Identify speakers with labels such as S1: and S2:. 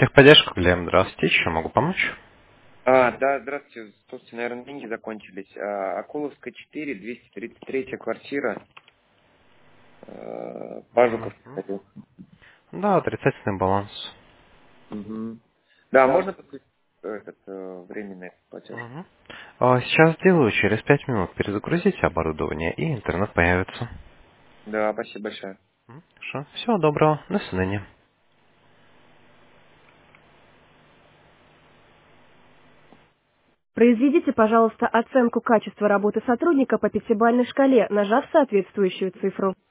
S1: Техподдержка, Глеб, здравствуйте, чем могу помочь?
S2: Да, здравствуйте. Слушайте, наверное, деньги закончились. Акуловская 4, 233 квартира. Бажуков.
S1: Мгм. Да, отрицательный баланс.
S2: Угу. Да, можно подключить этот временный платеж?
S1: Мгм. Сейчас сделаю, через 5 минут перезагрузите оборудование, и интернет появится.
S2: Да, спасибо большое.
S1: Хорошо, всего доброго, до свидания.
S3: Произведите, пожалуйста, оценку качества работы сотрудника по пятибалльной шкале, нажав соответствующую цифру.